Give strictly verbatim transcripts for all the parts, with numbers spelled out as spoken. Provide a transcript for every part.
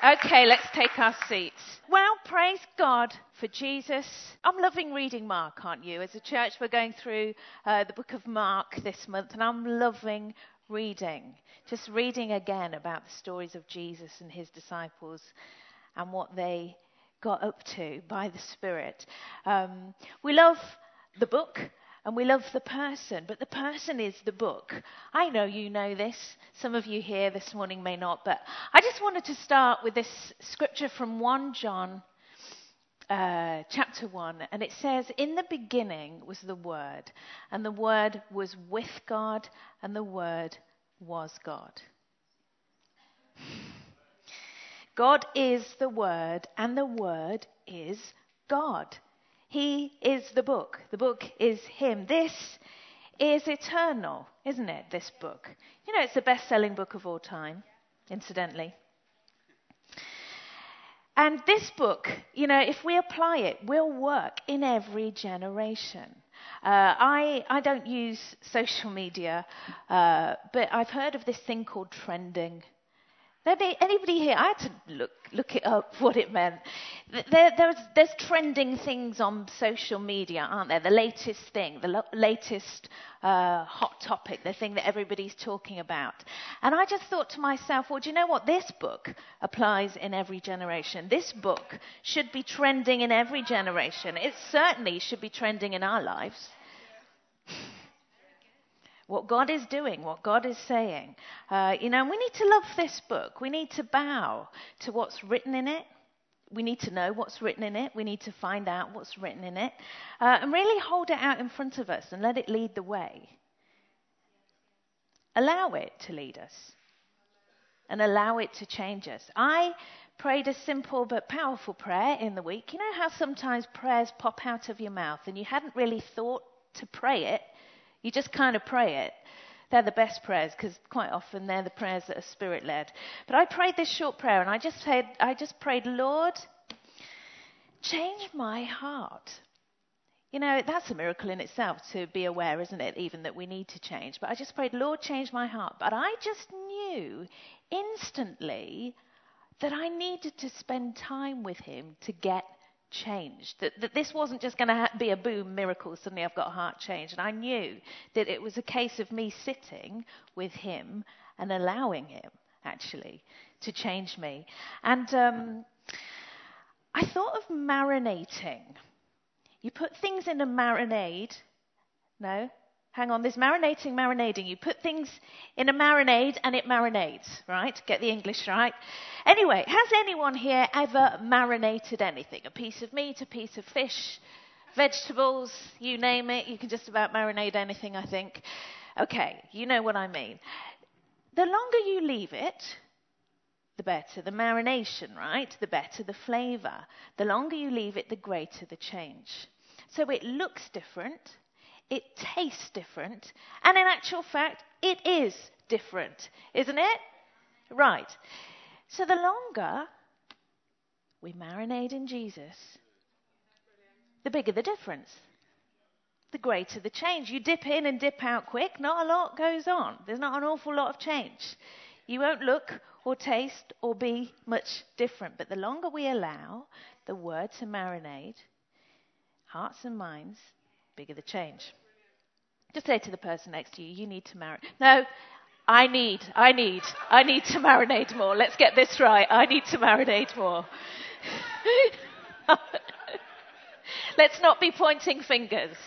Okay, let's take our seats. Well, praise God for Jesus. I'm loving reading Mark, aren't you? As a church, we're going through uh, the book of Mark this month, and I'm loving reading. Just reading again about the stories of Jesus and his disciples and what they got up to by the Spirit. Um, we love the book. And we love the person, but the person is the book. I know you know this. Some of you here this morning may not, but I just wanted to start with this scripture from First John uh, chapter one. And it says, in the beginning was the Word, and the Word was with God, and the Word was God. God is the Word, and the Word is God. He is the book. The book is him. This is eternal, isn't it, this book? You know, it's the best-selling book of all time, incidentally. And this book, you know, if we apply it, will work in every generation. Uh, I, I don't use social media, uh, but I've heard of this thing called trending. Anybody here? I had to look look it up, what it meant. There, there's, there's trending things on social media, aren't there? The latest thing, the lo- latest uh, hot topic, the thing that everybody's talking about. And I just thought to myself, well, do you know what? This book applies in every generation. This book should be trending in every generation. It certainly should be trending in our lives. What God is doing, what God is saying. Uh, you know, and we need to love this book. We need to bow to what's written in it. We need to know what's written in it. We need to find out what's written in it. Uh, and really hold it out in front of us and let it lead the way. Allow it to lead us. And allow it to change us. I prayed a simple but powerful prayer in the week. You know how sometimes prayers pop out of your mouth and you hadn't really thought to pray it? You just kind of pray it. They're the best prayers because quite often they're the prayers that are Spirit-led. But I prayed this short prayer and I just said, I just prayed, Lord, change my heart. You know, that's a miracle in itself to be aware, isn't it, even that we need to change. But I just prayed, Lord, change my heart. But I just knew instantly that I needed to spend time with him to get changed. That, that this wasn't just going to ha- be a boom miracle, suddenly I've got a heart change. And I knew that it was a case of me sitting with him and allowing him, actually, to change me. And um, I thought of marinating. You put things in a marinade. No? Hang on, there's marinating, marinading. You put things in a marinade and it marinates, right? Get the English right. Anyway, has anyone here ever marinated anything? A piece of meat, a piece of fish, vegetables, you name it. You can just about marinate anything, I think. Okay, you know what I mean. The longer you leave it, the better the marination, right? The better the flavour. The longer you leave it, the greater the change. So it looks different. It tastes different, and in actual fact, it is different, isn't it? Right. So the longer we marinate in Jesus, the bigger the difference, the greater the change. You dip in and dip out quick, not a lot goes on. There's not an awful lot of change. You won't look or taste or be much different, but the longer we allow the word to marinate, hearts and minds, bigger the change. Just say to the person next to you, you need to marinate. No, I need, I need, I need to marinate more. Let's get this right. I need to marinate more. Let's not be pointing fingers.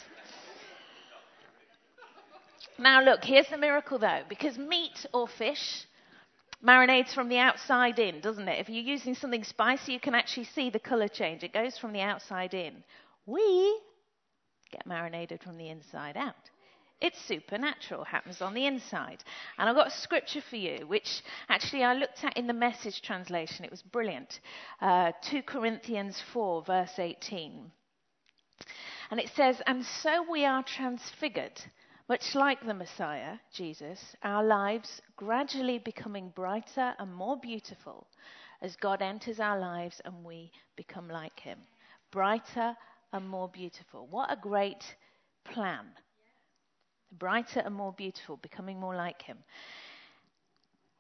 Now look, here's the miracle though, because meat or fish marinates from the outside in, doesn't it? If you're using something spicy, you can actually see the colour change. It goes from the outside in. We get marinated from the inside out. It's supernatural, happens on the inside. And I've got a scripture for you, which actually I looked at in the Message translation. It was brilliant. Uh, Second Corinthians four, verse eighteen. And it says, and so we are transfigured, much like the Messiah, Jesus, our lives gradually becoming brighter and more beautiful as God enters our lives and we become like him. Brighter and more beautiful. What a great plan. Brighter and more beautiful, becoming more like him.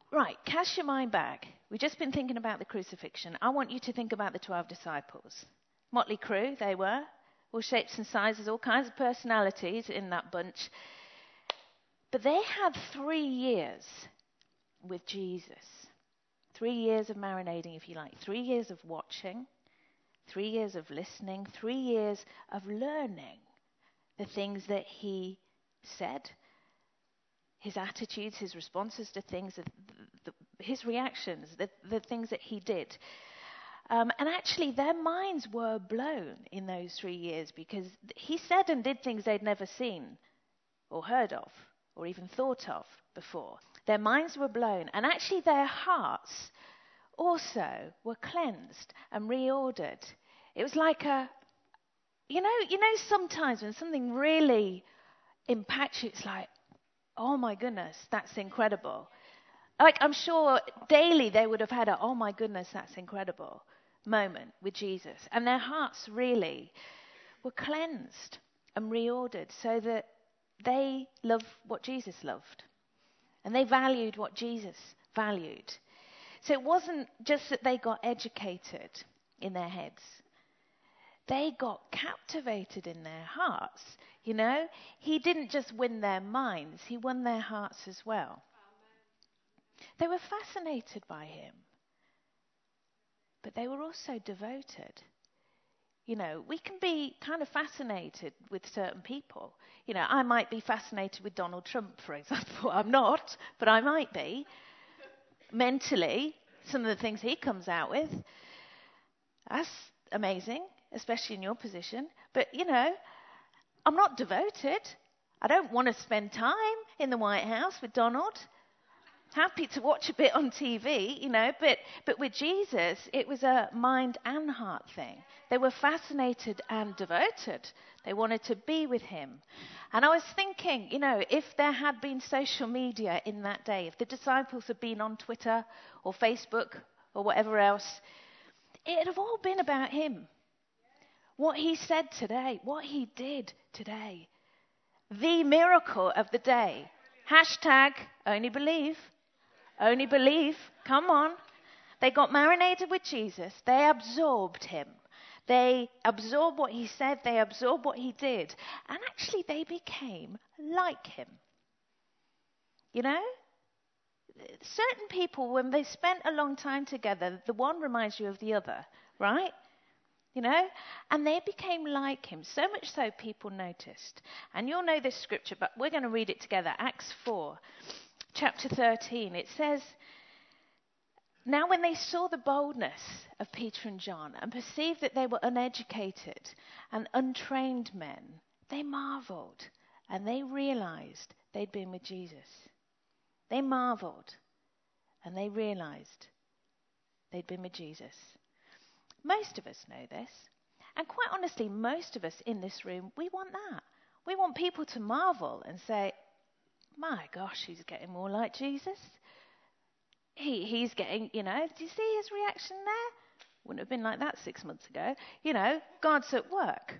Right, cast your mind back. We've just been thinking about the crucifixion. I want you to think about the twelve disciples. Motley crew, they were. All shapes and sizes, all kinds of personalities in that bunch. But they had three years with Jesus. Three years of marinating, if you like. Three years of watching. Three years of listening. Three years of learning the things that he said. His attitudes, his responses to things, the, the, his reactions, the, the things that he did. Um, and actually, their minds were blown in those three years because he said and did things they'd never seen or heard of or even thought of before. Their minds were blown, and actually their hearts also were cleansed and reordered. It was like a, you know, you know, sometimes when something really impacts you, it's like, oh my goodness, that's incredible. Like, I'm sure daily they would have had a, oh my goodness, that's incredible moment with Jesus. And their hearts really were cleansed and reordered so that they loved what Jesus loved. And they valued what Jesus valued. So it wasn't just that they got educated in their heads. They got captivated in their hearts. You know, he didn't just win their minds, he won their hearts as well. Amen. They were fascinated by him. But they were also devoted. You know, we can be kind of fascinated with certain people. You know, I might be fascinated with Donald Trump, for example. I'm not, but I might be. Mentally, some of the things he comes out with, that's amazing, especially in your position. But, you know, I'm not devoted. I don't want to spend time in the White House with Donald. Happy to watch a bit on T V, you know, but, but with Jesus, it was a mind and heart thing. They were fascinated and devoted. They wanted to be with him. And I was thinking, you know, if there had been social media in that day, if the disciples had been on Twitter or Facebook or whatever else, it would have all been about him. What he said today, what he did today. The miracle of the day. Hashtag only believe. Only believe. Come on. They got marinated with Jesus. They absorbed him. They absorbed what he said. They absorbed what he did. And actually they became like him. You know? Certain people, when they spent a long time together, the one reminds you of the other, right? You know? And they became like him. So much so people noticed. And you'll know this scripture, but we're going to read it together. Acts four, chapter thirteen. It says, now when they saw the boldness of Peter and John and perceived that they were uneducated and untrained men, they marveled and they realized they'd been with Jesus. They marveled and they realized they'd been with Jesus. Most of us know this. And quite honestly, most of us in this room, we want that. We want people to marvel and say, my gosh, he's getting more like Jesus. He, he's getting, you know, do you see his reaction there? Wouldn't have been like that six months ago. You know, God's at work.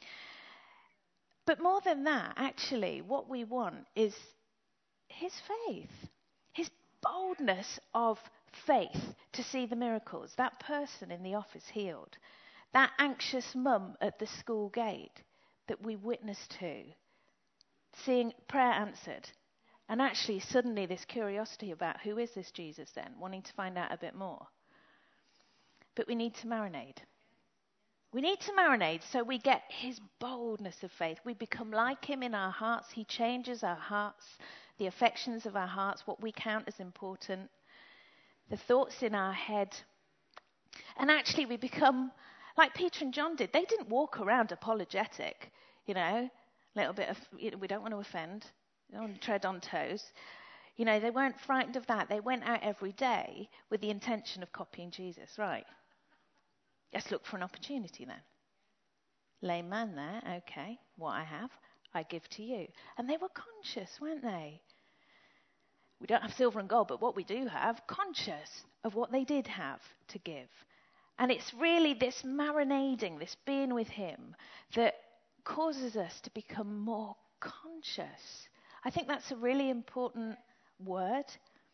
But more than that, actually, what we want is his faith, his boldness of faith to see the miracles. That person in the office healed. That anxious mum at the school gate that we witnessed to. Seeing prayer answered. And actually, suddenly this curiosity about who is this Jesus then, wanting to find out a bit more. But we need to marinate. We need to marinate so we get his boldness of faith. We become like him in our hearts. He changes our hearts, the affections of our hearts, what we count as important, the thoughts in our head. And actually we become like Peter and John did. They didn't walk around apologetic, you know, a little bit of, you know, we don't want to offend. They don't want to tread on toes. You know, they weren't frightened of that. They went out every day with the intention of copying Jesus. Right. Let's look for an opportunity then. Lame man there. Okay. What I have, I give to you. And they were conscious, weren't they? We don't have silver and gold, but what we do have, conscious of what they did have to give. And it's really this marinading, this being with him, that causes us to become more conscious. I think that's a really important word.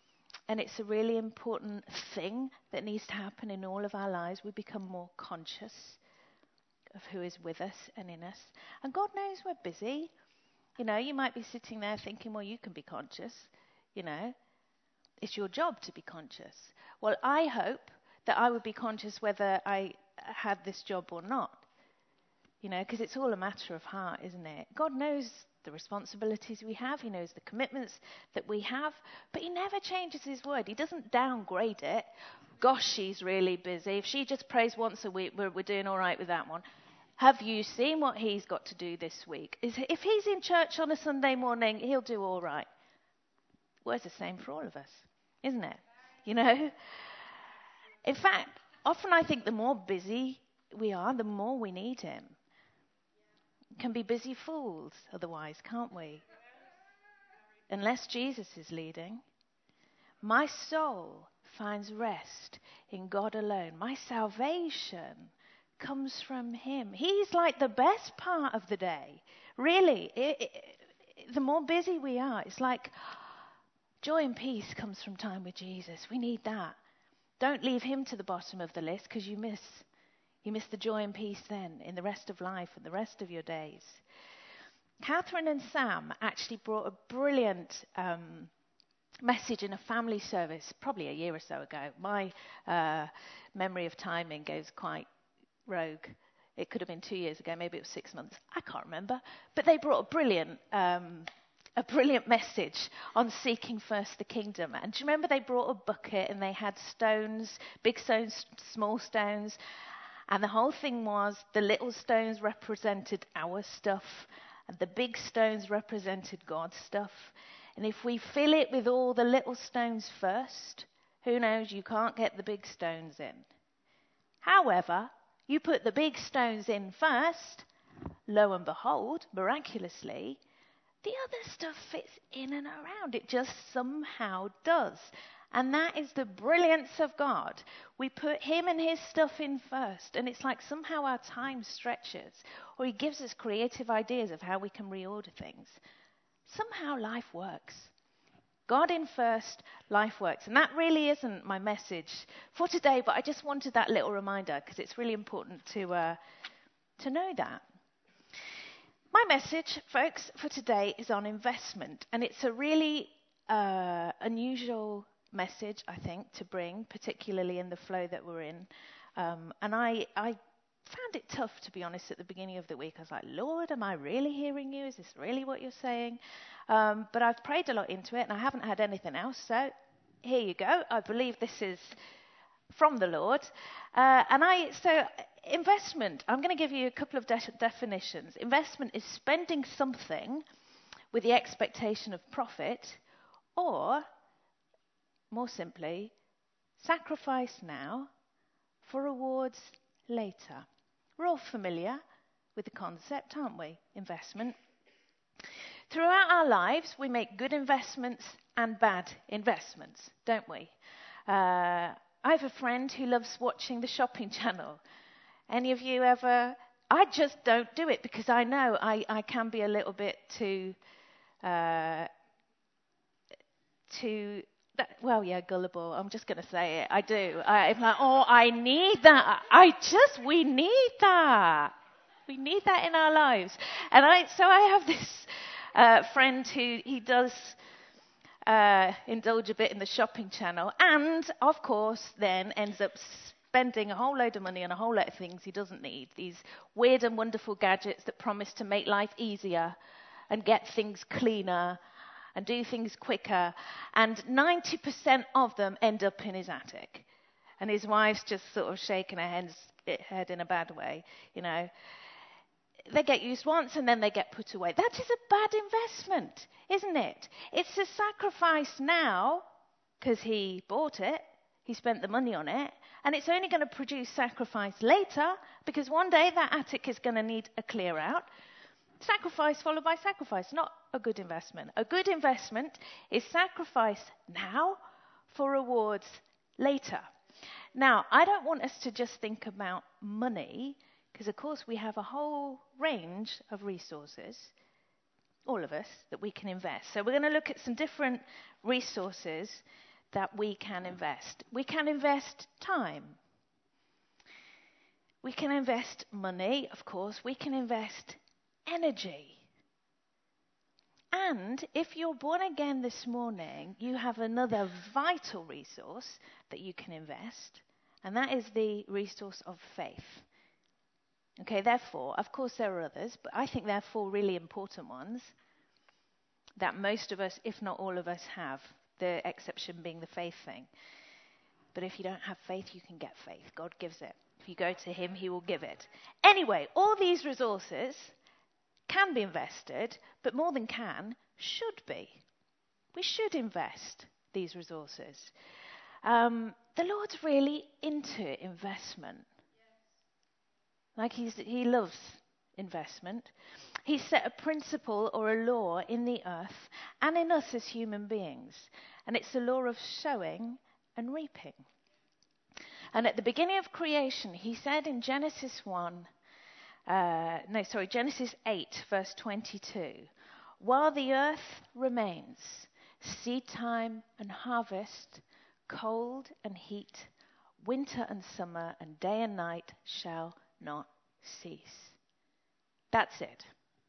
And it's a really important thing that needs to happen in all of our lives. We become more conscious of who is with us and in us. And God knows we're busy. You know, you might be sitting there thinking, well, you can be conscious. You know, it's your job to be conscious. Well, I hope that I would be conscious whether I had this job or not. You know, because it's all a matter of heart, isn't it? God knows the responsibilities we have. He knows the commitments that we have. But he never changes his word. He doesn't downgrade it. Gosh, she's really busy. If she just prays once a week, we're, we're doing all right with that one. Have you seen what he's got to do this week? Is, if he's in church on a Sunday morning, he'll do all right. Well, it's the same for all of us, isn't it? You know? In fact, often I think the more busy we are, the more we need him. Can be busy fools otherwise, can't we? Unless Jesus is leading. My soul finds rest in God alone. My salvation comes from him. He's like the best part of the day. Really, it, it, the more busy we are, it's like joy and peace comes from time with Jesus. We need that. Don't leave him to the bottom of the list, because you miss You miss the joy and peace then in the rest of life and the rest of your days. Catherine and Sam actually brought a brilliant um, message in a family service probably a year or so ago. My uh, memory of timing goes quite rogue. It could have been two years ago, maybe it was six months. I can't remember. But they brought a brilliant um, a brilliant message on seeking first the kingdom. And do you remember they brought a bucket and they had stones, big stones, small stones. And the whole thing was the little stones represented our stuff and the big stones represented God's stuff. And if we fill it with all the little stones first, who knows, you can't get the big stones in. However, you put the big stones in first, lo and behold, miraculously, the other stuff fits in and around. It just somehow does. And that is the brilliance of God. We put him and his stuff in first, and it's like somehow our time stretches, or he gives us creative ideas of how we can reorder things. Somehow life works. God in first, life works. And that really isn't my message for today, but I just wanted that little reminder because it's really important to uh, to know that. My message, folks, for today is on investment, and it's a really uh, unusual message, I think, to bring, particularly in the flow that we're in. Um, and I, I found it tough, to be honest, at the beginning of the week. I was like, Lord, am I really hearing you? Is this really what you're saying? Um, but I've prayed a lot into it, and I haven't had anything else. So here you go. I believe this is from the Lord. Uh, and I so investment, I'm going to give you a couple of de- definitions. Investment is spending something with the expectation of profit, or more simply, sacrifice now for rewards later. We're all familiar with the concept, aren't we? Investment. Throughout our lives, we make good investments and bad investments, don't we? Uh, I have a friend who loves watching the Shopping Channel. Any of you ever? I just don't do it because I know I, I can be a little bit too, uh, too, that, well, yeah, gullible. I'm just going to say it. I do. I, I'm like, oh, I need that. I just, we need that. We need that in our lives. And I, so I have this uh, friend who he does uh, indulge a bit in the Shopping Channel, and of course, then ends up spending a whole load of money on a whole lot of things he doesn't need. These weird and wonderful gadgets that promise to make life easier and get things cleaner and do things quicker. And ninety percent of them end up in his attic. And his wife's just sort of shaking her head, head in a bad way, you know. They get used once and then they get put away. That is a bad investment, isn't it? It's a sacrifice now because he bought it. He spent the money on it. And it's only going to produce sacrifice later because one day that attic is going to need a clear out. Sacrifice followed by sacrifice, not a good investment. A good investment is sacrifice now for rewards later. Now, I don't want us to just think about money because, of course, we have a whole range of resources, all of us, that we can invest. So we're going to look at some different resources that we can invest. We can invest time. We can invest money, of course. We can invest energy. And if you're born again this morning, you have another vital resource that you can invest, and that is the resource of faith. Okay, therefore, of course there are others, but I think there are four really important ones that most of us, if not all of us, have, the exception being the faith thing. But if you don't have faith, you can get faith. God gives it. If you go to him, he will give it. Anyway, all these resources can be invested, but more than can, should be. We should invest these resources. Um, the Lord's really into investment. Like he's, he loves investment. He set a principle or a law in the earth and in us as human beings. And it's the law of sowing and reaping. And at the beginning of creation, he said in Genesis one, uh, no, sorry, Genesis eight, verse twenty-two, while the earth remains, seed time and harvest, cold and heat, winter and summer, and day and night shall not cease. That's it.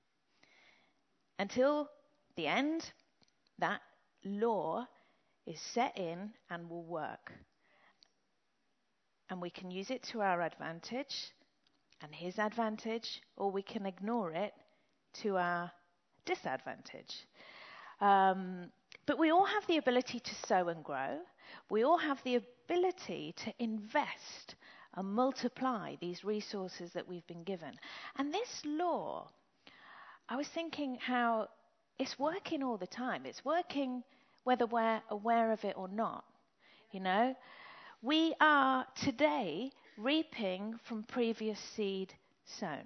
Until the end, that law is set in and will work. And we can use it to our advantage and his advantage, or we can ignore it to our disadvantage. Um, but we all have the ability to sow and grow. We all have the ability to invest and multiply these resources that we've been given. And this law, I was thinking how it's working all the time. It's working whether we're aware of it or not. You know, we are today reaping from previous seed sown.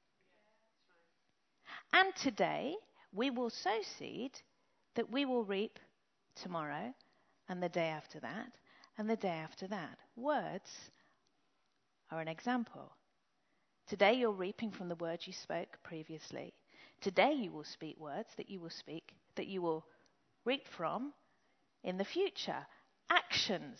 And today we will sow seed that we will reap tomorrow and the day after that and the day after that. Words are an example. Today you're reaping from the words you spoke previously. Today you will speak words that you will speak, that you will reap from in the future. Actions.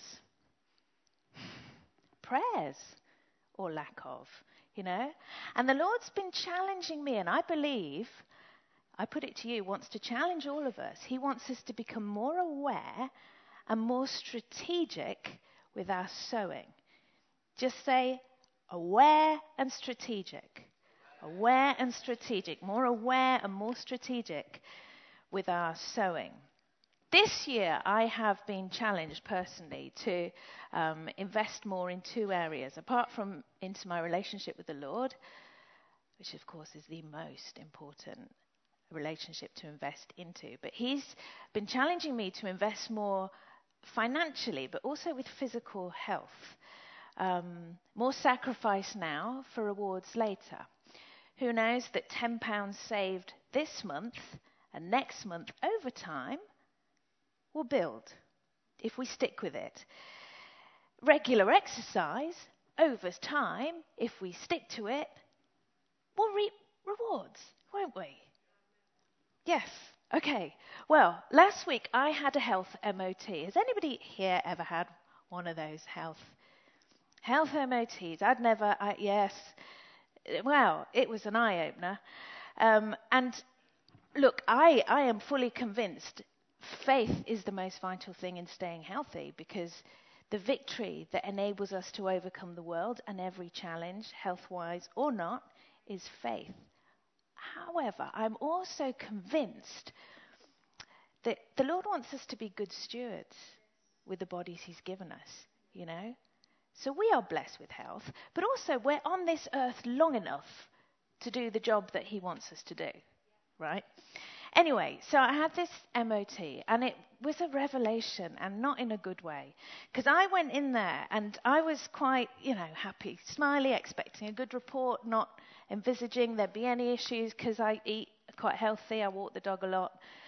Prayers or lack of, you know. And the Lord's been challenging me, and I believe, I put it to you, wants to challenge all of us. He wants us to become more aware and more strategic with our sowing. Just say aware and strategic. Aware and strategic. More aware and more strategic with our sowing. This year I have been challenged personally to um, invest more in two areas, apart from into my relationship with the Lord, which of course is the most important relationship to invest into. But he's been challenging me to invest more financially, but also with physical health. Um, more sacrifice now for rewards later. Who knows that ten pounds saved this month and next month over time will build if we stick with it. Regular exercise over time, if we stick to it, will reap rewards, won't we? Yes. Okay. Well, last week I had a health M O T. Has anybody here ever had one of those health health M O Ts? I'd never. I, yes. Well, it was an eye opener. Um, and look, I I am fully convinced faith is the most vital thing in staying healthy, because the victory that enables us to overcome the world and every challenge, health-wise or not, is faith. However, I'm also convinced that the Lord wants us to be good stewards with the bodies he's given us, you know. So we are blessed with health, but also we're on this earth long enough to do the job that he wants us to do, right? Anyway, so I had this M O T, and it was a revelation, and not in a good way. Because I went in there, and I was quite, you know, happy, smiley, expecting a good report, not envisaging there'd be any issues, because I eat quite healthy, I walk the dog a lot.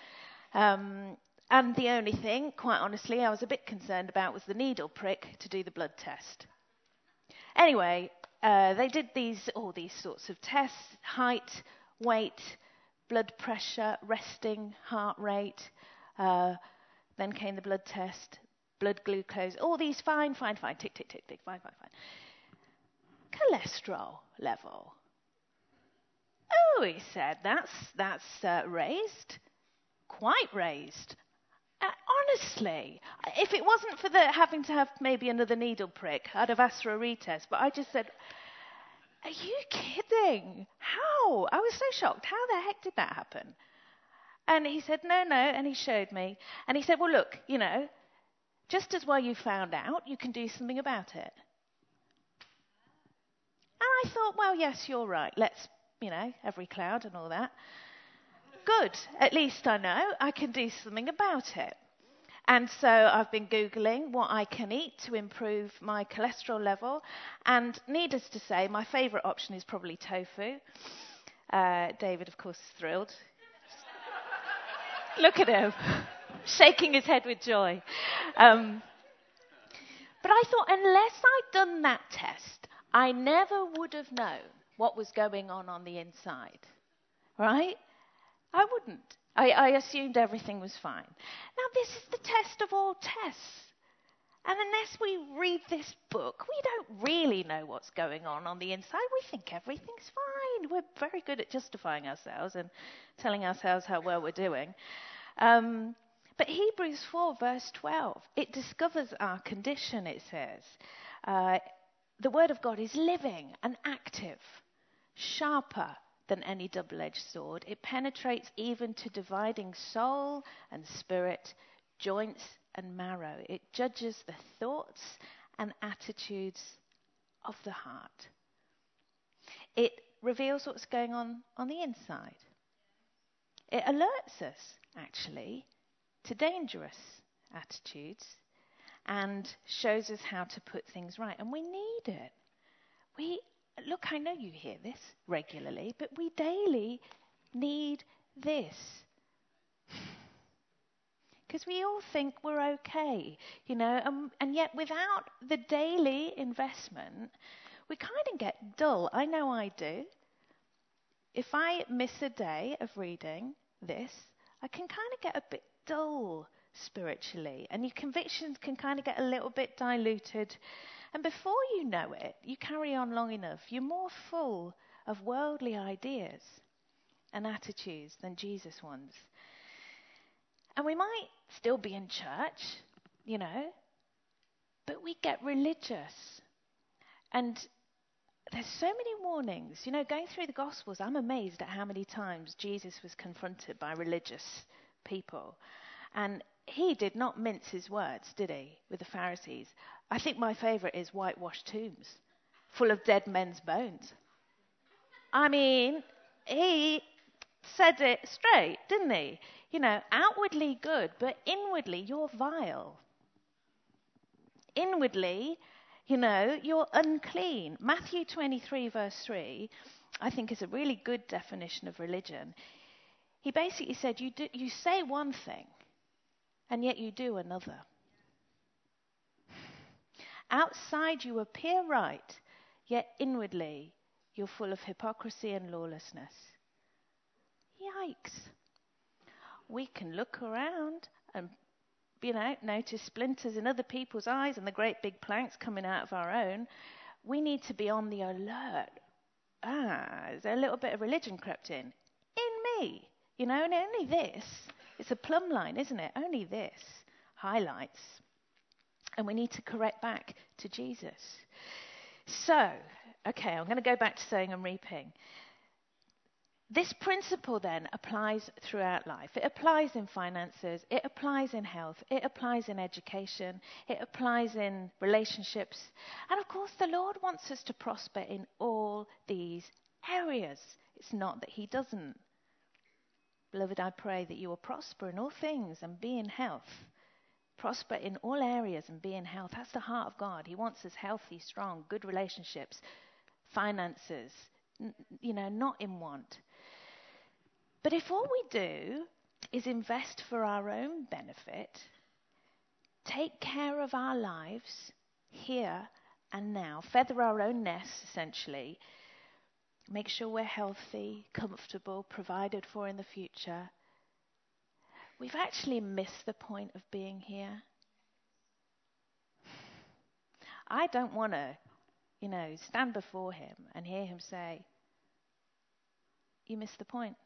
Um, and the only thing, quite honestly, I was a bit concerned about was the needle prick to do the blood test. Anyway, uh, they did these all these sorts of tests, height, weight, blood pressure, resting heart rate. Uh, then came the blood test. blood glucose, all these fine, fine, fine, tick, tick, tick, tick, fine, fine, fine. Cholesterol level. Oh, he said, that's, that's uh, raised, quite raised. Uh, honestly, if it wasn't for the having to have maybe another needle prick, I'd have asked for a retest. But I just said, are you kidding? How? I was so shocked. How the heck did that happen? And he said, no, no. And he showed me. And he said, well, look, you know, just as well you found out, you can do something about it. And I thought, well, yes, you're right. Let's, you know, every cloud and all that. Good. At least I know I can do something about it. And so I've been Googling what I can eat to improve my cholesterol level. And needless to say, my favourite option is probably tofu. Uh, David, of course, is thrilled. Look at him, shaking his head with joy. Um, but I thought, unless I'd done that test, I never would have known what was going on on the inside. Right? I wouldn't. I, I assumed everything was fine. Now, this is the test of all tests. And unless we read this book, we don't really know what's going on on the inside. We think everything's fine. We're very good at justifying ourselves and telling ourselves how well we're doing. Um, but Hebrews four, verse twelve, it discovers our condition, it says. Uh, the word of God is living and active, sharper than any double-edged sword. It penetrates even to dividing soul and spirit, joints and marrow. It judges the thoughts and attitudes of the heart. It reveals what's going on on the inside. It alerts us, actually, to dangerous attitudes and shows us how to put things right. And we need it. We Look, I know you hear this regularly, but we daily need this. Because we all think we're okay, you know, and, and yet without the daily investment, we kind of get dull. I know I do. If I miss a day of reading this, I can kind of get a bit dull spiritually, and your convictions can kind of get a little bit diluted. And before you know it, you carry on long enough, you're more full of worldly ideas and attitudes than Jesus ones. And we might still be in church, you know, but we get religious. And there's so many warnings. You know, going through the Gospels, I'm amazed at how many times Jesus was confronted by religious people. And he did not mince his words, did he, with the Pharisees? I think my favourite is whitewashed tombs, full of dead men's bones. I mean, he said it straight, didn't he? You know, outwardly good, but inwardly you're vile. Inwardly, you know, you're unclean. Matthew twenty-three, verse three, I think is a really good definition of religion. He basically said, you do, you say one thing, and yet you do another. Outside you appear right, yet inwardly you're full of hypocrisy and lawlessness. Yikes. We can look around and, you know, notice splinters in other people's eyes and the great big planks coming out of our own. We need to be on the alert. Ah, is there a little bit of religion crept in? In me. You know, and only this. It's a plumb line, isn't it? Only this highlights. And we need to correct back to Jesus. So, okay, I'm going to go back to sowing and reaping. This principle then applies throughout life. It applies in finances. It applies in health. It applies in education. It applies in relationships. And of course, the Lord wants us to prosper in all these areas. It's not that he doesn't. Beloved, I pray that you will prosper in all things and be in health. Prosper in all areas and be in health. That's the heart of God. He wants us healthy, strong, good relationships, finances, n- you know, not in want. But if all we do is invest for our own benefit, take care of our lives here and now, feather our own nests essentially, make sure we're healthy, comfortable, provided for in the future, we've actually missed the point of being here. I don't want to, you know, stand before him and hear him say, you missed the point.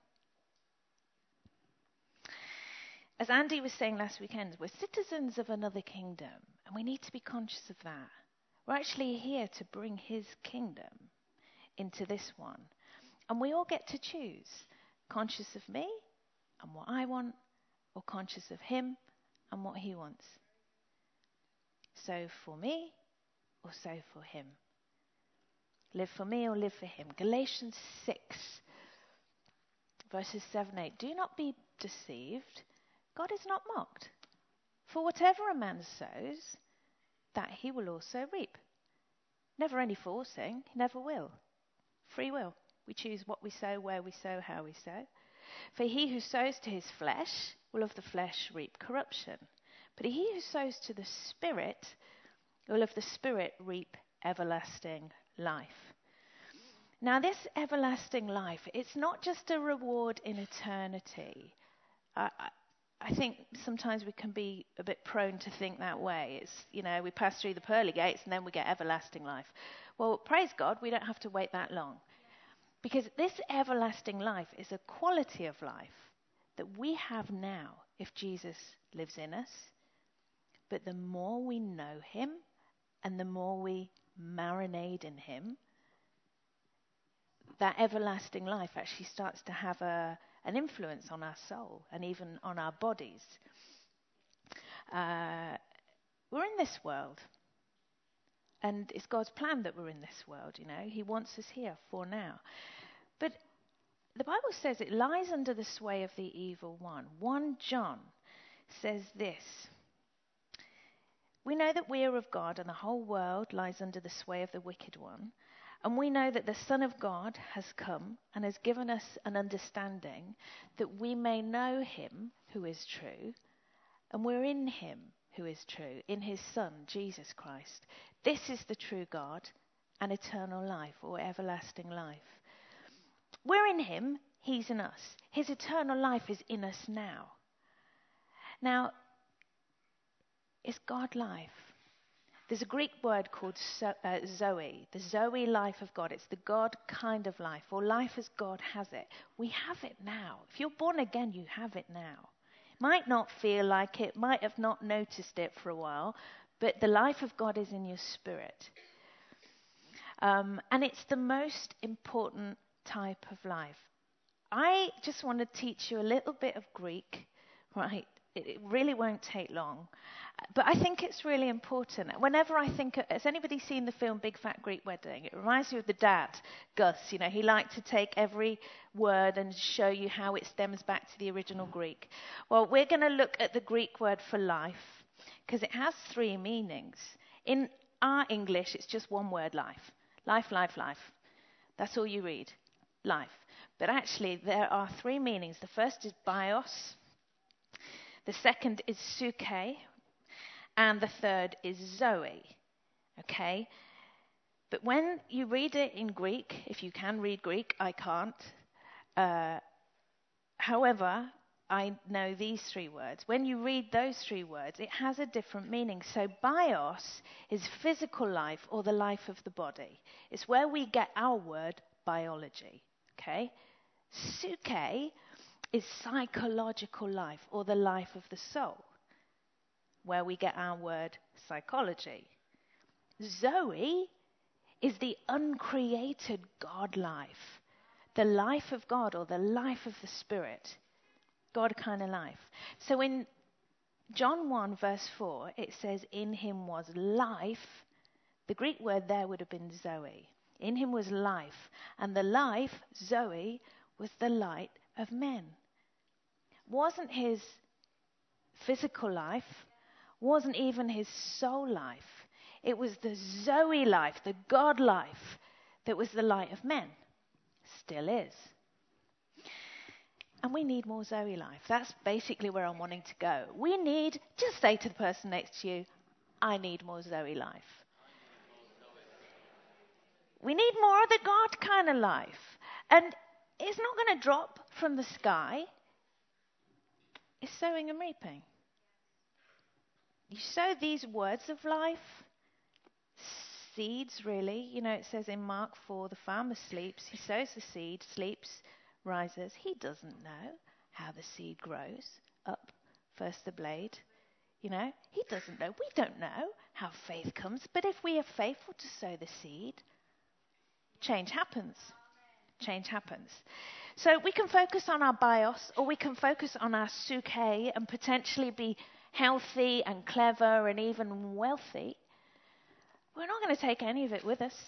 As Andy was saying last weekend, we're citizens of another kingdom, and we need to be conscious of that. We're actually here to bring his kingdom into this one. And we all get to choose, conscious of me and what I want, or conscious of him and what he wants. So for me, or so for him. Live for me or live for him. Galatians six, verses seven and eight. Do not be deceived. God is not mocked. For whatever a man sows, that he will also reap. Never any forcing, he never will. Free will. We choose what we sow, where we sow, how we sow. For he who sows to his flesh will of the flesh reap corruption. But he who sows to the Spirit will of the Spirit reap everlasting life. Now this everlasting life, it's not just a reward in eternity. I, I, I think sometimes we can be a bit prone to think that way. It's, you know, we pass through the pearly gates and then we get everlasting life. Well, praise God, we don't have to wait that long. Because this everlasting life is a quality of life that we have now if Jesus lives in us. But the more we know him and the more we marinate in him, that everlasting life actually starts to have a, an influence on our soul and even on our bodies. Uh, we're in this world. And it's God's plan that we're in this world, you know. He wants us here for now. But the Bible says it lies under the sway of the evil one. First John says this. We know that we are of God and the whole world lies under the sway of the wicked one. And we know that the Son of God has come and has given us an understanding that we may know him who is true. And we're in him who is true, in his Son, Jesus Christ. This is the true God and eternal life or everlasting life. We're in him, he's in us. His eternal life is in us now. Now, it's God life. There's a Greek word called so, uh, Zoe, the Zoe life of God. It's the God kind of life, or life as God has it. We have it now. If you're born again, you have it now. Might not feel like it, might have not noticed it for a while, but the life of God is in your spirit. Um, and it's the most important type of life. I just want to teach you a little bit of Greek, right? It, it really won't take long. But I think it's really important. Whenever I think, of, has anybody seen the film Big Fat Greek Wedding? It reminds me of the dad, Gus. You know, he liked to take every word and show you how it stems back to the original Greek. Well, we're going to look at the Greek word for life because it has three meanings. In our English, it's just one word, life. Life, life, life. That's all you read, life. But actually, there are three meanings. The first is bios. The second is psuche. And the third is Zoe, okay? But when you read it in Greek, if you can read Greek, I can't. Uh, however, I know these three words. When you read those three words, it has a different meaning. So bios is physical life or the life of the body. It's where we get our word biology, okay? Psuche is psychological life or the life of the soul, where we get our word psychology. Zoe is the uncreated God life, the life of God or the life of the Spirit, God kind of life. So in John one verse four, it says, in him was life. The Greek word there would have been Zoe. In him was life, and the life, Zoe, was the light of men. Wasn't his physical life, wasn't even his soul life. It was the Zoe life, the God life, that was the light of men. Still is. And we need more Zoe life. That's basically where I'm wanting to go. We need, just say to the person next to you, I need more Zoe life. We need more of the God kind of life. And it's not going to drop from the sky. It's sowing and reaping. You sow these words of life, seeds, really. You know, it says in Mark four, the farmer sleeps. He sows the seed, sleeps, rises. He doesn't know how the seed grows up, first the blade. You know, he doesn't know. We don't know how faith comes. But if we are faithful to sow the seed, change happens. Change happens. So we can focus on our bios, or we can focus on our suke and potentially be healthy and clever and even wealthy. We're not going to take any of it with us.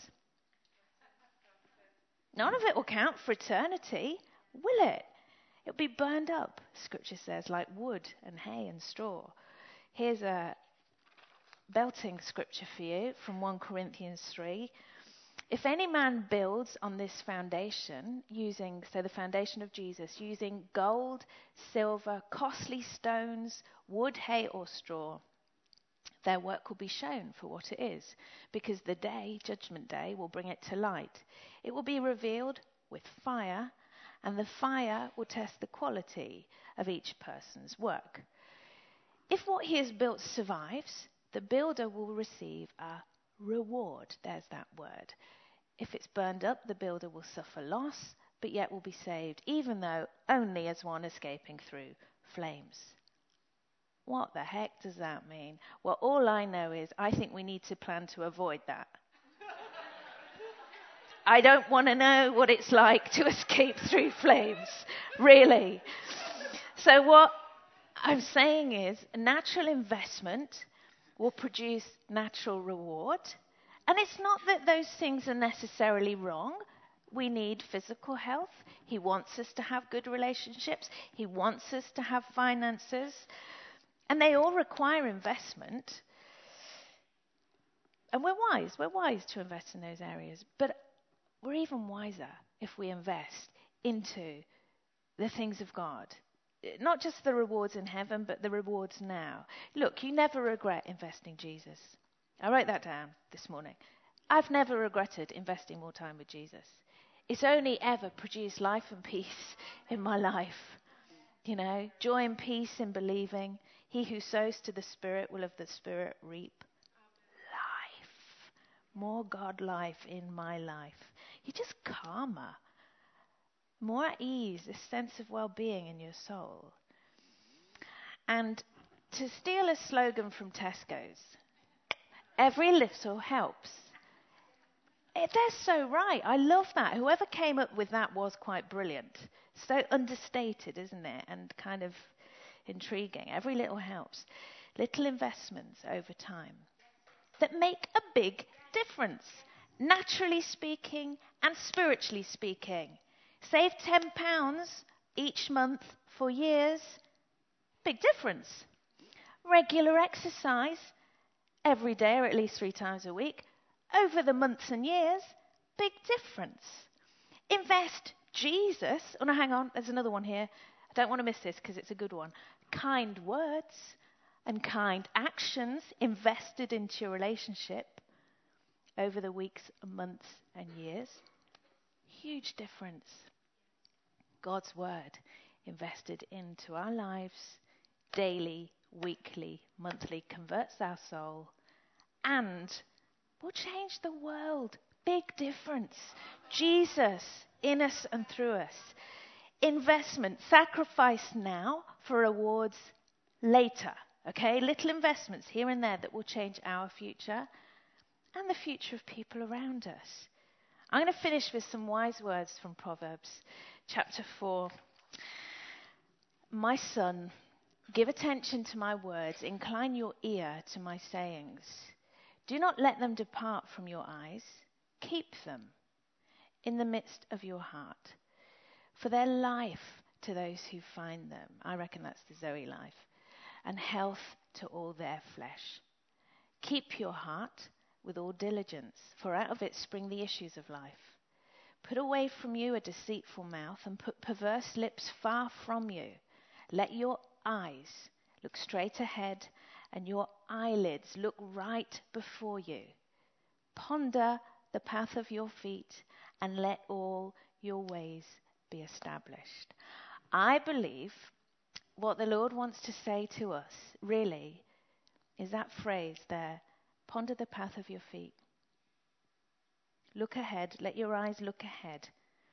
None of it will count for eternity, will it? It'll be burned up, Scripture says, like wood and hay and straw. Here's a belting scripture for you from First Corinthians three. If any man builds on this foundation, using, so the foundation of Jesus, using gold, silver, costly stones, wood, hay, or straw, their work will be shown for what it is, because the day, judgment day, will bring it to light. It will be revealed with fire, and the fire will test the quality of each person's work. If what he has built survives, the builder will receive a reward. There's that word. If it's burned up, the builder will suffer loss, but yet will be saved, even though only as one escaping through flames. What the heck does that mean? Well, all I know is I think we need to plan to avoid that. I don't want to know what it's like to escape through flames, really. So what I'm saying is natural investment will produce natural reward. And it's not that those things are necessarily wrong. We need physical health. He wants us to have good relationships. He wants us to have finances. And they all require investment. And we're wise. We're wise to invest in those areas. But we're even wiser if we invest into the things of God. Not just the rewards in heaven, but the rewards now. Look, you never regret investing Jesus. I wrote that down this morning. I've never regretted investing more time with Jesus. It's only ever produced life and peace in my life. You know, joy and peace in believing. He who sows to the Spirit will of the Spirit reap life. More God life in my life. You're just calmer. More at ease, a sense of well-being in your soul. And to steal a slogan from Tesco's, every little helps. It, they're so right. I love that. Whoever came up with that was quite brilliant. So understated, isn't it? And kind of intriguing. Every little helps. Little investments over time that make a big difference, naturally speaking and spiritually speaking. Save ten pounds each month for years. Big difference. Regular exercise every day or at least three times a week, over the months and years, big difference. Invest Jesus, oh no, hang on, there's another one here. I don't want to miss this because it's a good one. Kind words and kind actions invested into your relationship over the weeks, months and years. Huge difference. God's word invested into our lives daily, weekly, monthly, converts our soul, and will change the world. Big difference. Jesus in us and through us. Investment, sacrifice now for rewards later. Okay, little investments here and there that will change our future and the future of people around us. I'm going to finish with some wise words from Proverbs chapter four. My son, give attention to my words, incline your ear to my sayings. Do not let them depart from your eyes. Keep them in the midst of your heart, for they're life to those who find them. I reckon that's the Zoe life. And health to all their flesh. Keep your heart with all diligence, for out of it spring the issues of life. Put away from you a deceitful mouth, and put perverse lips far from you. Let your eyes look straight ahead, and your eyelids look right before you. Ponder the path of your feet, and let all your ways be established. I believe what the Lord wants to say to us, really, is that phrase there, ponder the path of your feet. Look ahead. Let your eyes look ahead.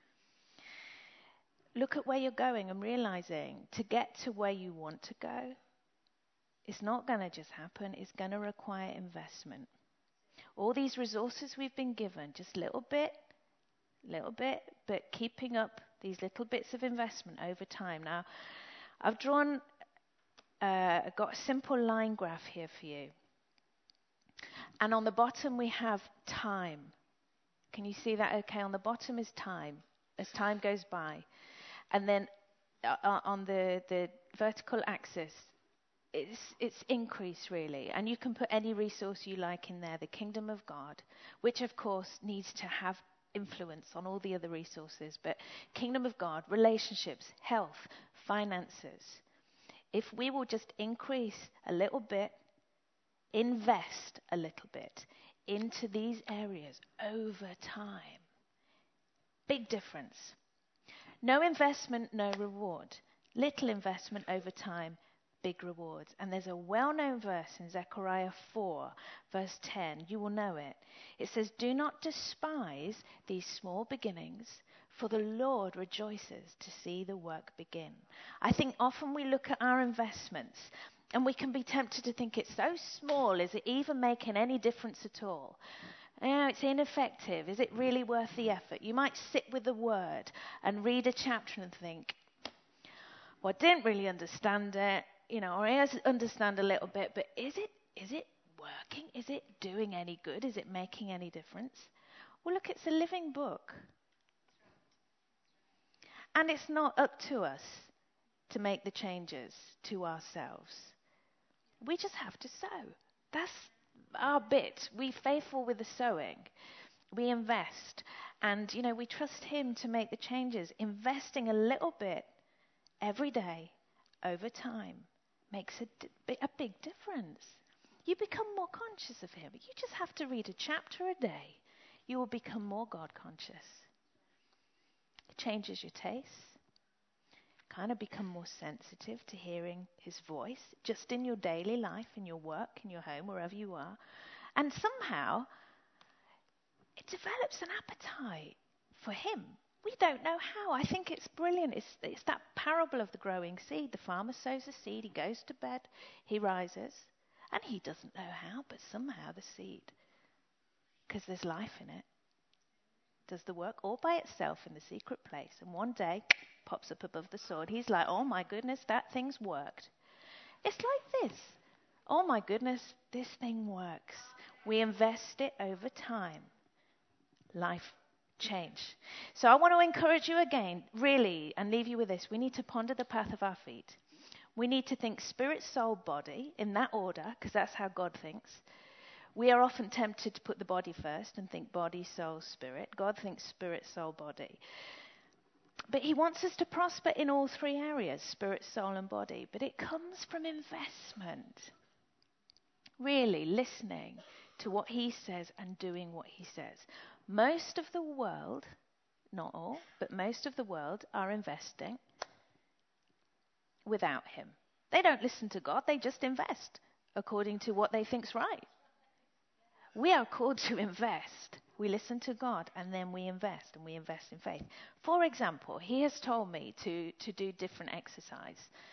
Look at where you're going and realizing to get to where you want to go, it's not going to just happen. It's going to require investment. All these resources we've been given, just little bit, little bit, but keeping up these little bits of investment over time. Now, I've drawn, uh, got a simple line graph here for you. And on the bottom we have time. Can you see that okay? On the bottom is time, as time goes by. And then uh, on the, the vertical axis, it's, it's increase really. And you can put any resource you like in there, the kingdom of God, which of course needs to have influence on all the other resources. But kingdom of God, relationships, health, finances. If we will just increase a little bit, invest a little bit into these areas over time, big difference. No investment, no reward. Little investment over time, big rewards. And there's a well-known verse in Zechariah four, verse ten. You will know it. It says, "Do not despise these small beginnings, for the Lord rejoices to see the work begin." I think often we look at our investments and we can be tempted to think it's so small. Is it even making any difference at all? You know, it's ineffective. Is it really worth the effort? You might sit with the word and read a chapter and think, well, I didn't really understand it, you know, or I understand a little bit, but is it is it working? Is it doing any good? Is it making any difference? Well, look, it's a living book. And it's not up to us to make the changes to ourselves. We just have to sow. That's our bit. We're faithful with the sowing. We invest. And, you know, we trust him to make the changes. Investing a little bit every day over time makes a, di- a big difference. You become more conscious of him. You just have to read a chapter a day. You will become more God conscious. It changes your taste. Kind of become more sensitive to hearing his voice just in your daily life, in your work, in your home, wherever you are. And somehow it develops an appetite for him. We don't know how. I think it's brilliant. It's, it's that parable of the growing seed. The farmer sows a seed, he goes to bed, he rises, and he doesn't know how, but somehow the seed, because there's life in it, does the work all by itself in the secret place. And one day, pops up above the sword. He's like, oh my goodness, that thing's worked. It's like this. Oh my goodness, this thing works. We invest it over time. Life change. So I want to encourage you again, really, and leave you with this. We need to ponder the path of our feet. We need to think spirit, soul, body in that order, because that's how God thinks. We are often tempted to put the body first and think body, soul, spirit. God thinks spirit, soul, body. But he wants us to prosper in all three areas, spirit, soul, and body. But it comes from investment. Really listening to what he says and doing what he says. Most of the world, not all, but most of the world are investing without him. They don't listen to God, they just invest according to what they think's right. We are called to invest. We listen to God and then we invest, and we invest in faith. For example, he has told me to, to do different exercise.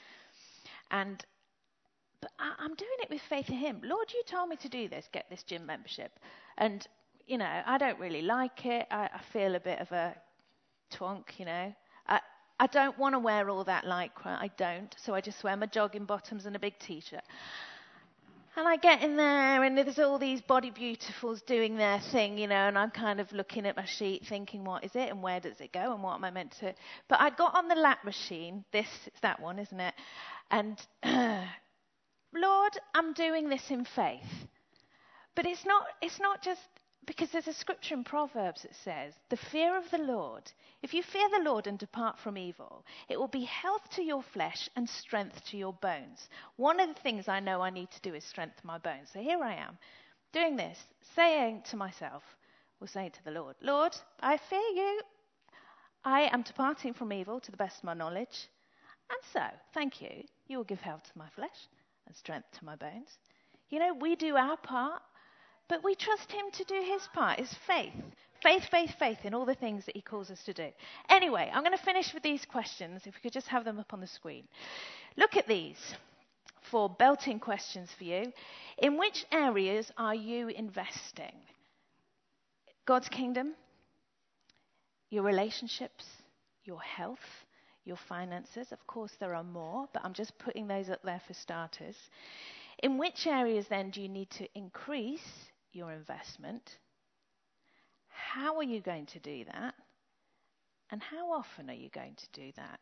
And but I, I'm doing it with faith in him. Lord, you told me to do this, get this gym membership. And, you know, I don't really like it. I, I feel a bit of a twonk, you know. I, I don't want to wear all that lycra. I don't. So I just wear my jogging bottoms and a big T-shirt. And I get in there, and there's all these body beautifuls doing their thing, you know, and I'm kind of looking at my sheet thinking, what is it, and where does it go, and what am I meant to... But I got on the lap machine. This, it's that one, isn't it? And, uh, Lord, I'm doing this in faith. But it's not, it's not just... Because there's a scripture in Proverbs that says, the fear of the Lord, if you fear the Lord and depart from evil, it will be health to your flesh and strength to your bones. One of the things I know I need to do is strengthen my bones. So here I am, doing this, saying to myself, or saying to the Lord, Lord, I fear you. I am departing from evil to the best of my knowledge. And so, thank you, you will give health to my flesh and strength to my bones. You know, we do our part. But we trust him to do his part. It's faith. Faith, faith, faith in all the things that he calls us to do. Anyway, I'm going to finish with these questions, if we could just have them up on the screen. Look at these four belting questions for you. In which areas are you investing? God's kingdom, your relationships, your health, your finances. Of course, there are more, but I'm just putting those up there for starters. In which areas then do you need to increase your investment? How are you going to do that? And how often are you going to do that?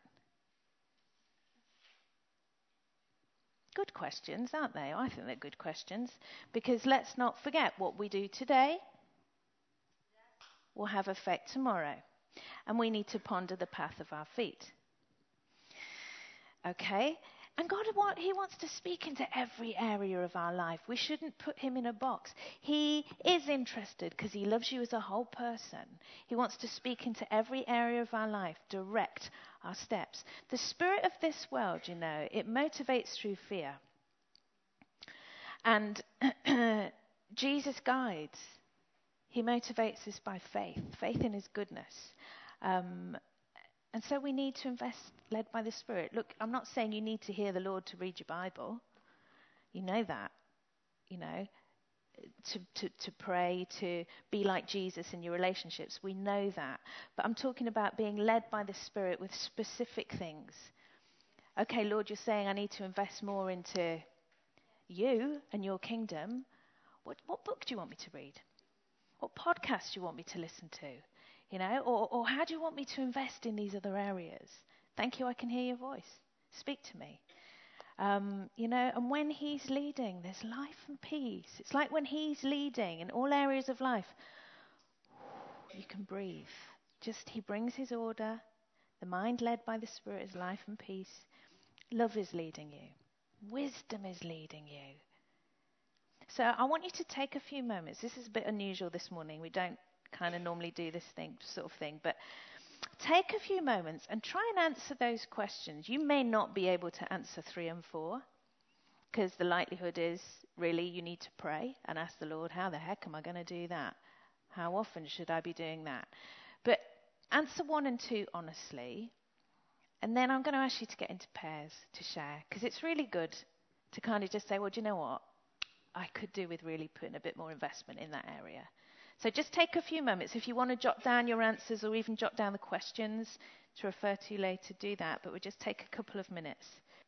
Good questions, aren't they? I think they're good questions, because let's not forget what we do today will have effect tomorrow, and we need to ponder the path of our feet. Okay? And God, what He wants to speak into every area of our life. We shouldn't put Him in a box. He is interested because He loves you as a whole person. He wants to speak into every area of our life, direct our steps. The spirit of this world, you know, it motivates through fear. And Jesus guides. He motivates us by faith, faith in His goodness. Um, and so we need to invest led by the Spirit. Look, I'm not saying you need to hear the Lord to read your Bible. You know that. You know, to, to, to pray, to be like Jesus in your relationships. We know that. But I'm talking about being led by the Spirit with specific things. Okay, Lord, you're saying I need to invest more into you and your kingdom. What, what book do you want me to read? What podcast do you want me to listen to? You know, or, or how do you want me to invest in these other areas? Thank you, I can hear your voice. Speak to me. Um, you know, and when He's leading, there's life and peace. It's like when He's leading in all areas of life, you can breathe. Just He brings His order. The mind led by the Spirit is life and peace. Love is leading you. Wisdom is leading you. So I want you to take a few moments. This is a bit unusual this morning. We don't kind of normally do this thing, sort of thing. But take a few moments and try and answer those questions. You may not be able to answer three and four, because the likelihood is really you need to pray and ask the Lord, how the heck am I going to do that? How often should I be doing that? But answer one and two honestly. And then I'm going to ask you to get into pairs to share, because it's really good to kind of just say, well, do you know what? I could do with really putting a bit more investment in that area. So just take a few moments. If you want to jot down your answers or even jot down the questions to refer to later, do that. But we'll just take a couple of minutes.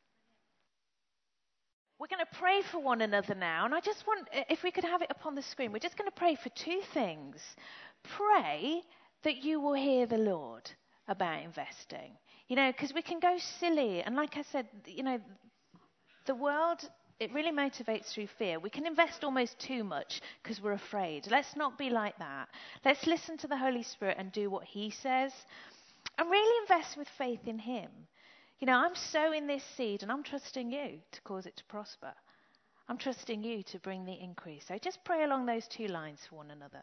We're going to pray for one another now. And I just want, if we could have it up on the screen, we're just going to pray for two things. Pray that you will hear the Lord about investing. You know, because we can go silly. And like I said, you know, the world, it really motivates through fear. We can invest almost too much because we're afraid. Let's not be like that. Let's listen to the Holy Spirit and do what He says. And really invest with faith in Him. You know, I'm sowing this seed and I'm trusting you to cause it to prosper. I'm trusting you to bring the increase. So just pray along those two lines for one another.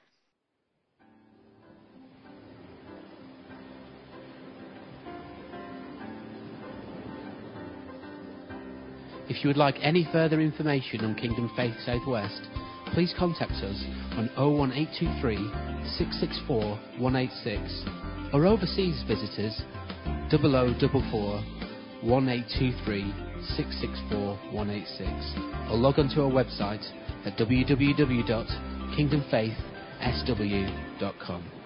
If you would like any further information on Kingdom Faith Southwest, please contact us on oh one eight two three, six six four, one eight six, or overseas visitors double oh double four, one eight two three, six six four, one eight six, or log on to our website at w w w dot kingdom faith s w dot com.